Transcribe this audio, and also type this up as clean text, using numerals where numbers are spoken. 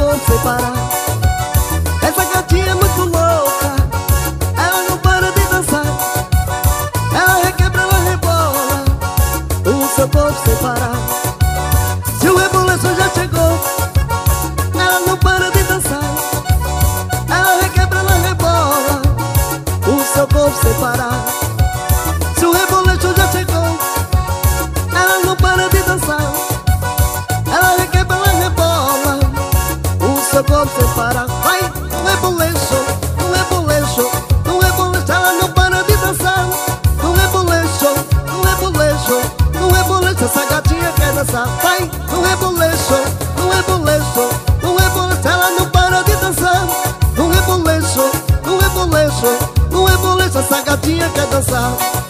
corpo sem parar. Essa gatinha é muito louca, ela não para de dançar. Ela requebra, ela rebola, o seu corpo sem parar. Se o reboleço já chegou, ela não para de dançar. Ela requebra, ela rebola, o seu corpo sem parar. Se o reboleço já chegou, ela não para de dançar. Ela requebra, ela rebola, o seu corpo sem parar. Vai, no reboleço, no reboleço, no reboleço, ela não para de dançar. No reboleço, no reboleço, no reboleço, essa gatinha quer dançar. Vai, no reboleço, no reboleço, no reboleço, ela não para de dançar. No reboleço, no reboleço, no reboleço, essa gatinha quer dançar.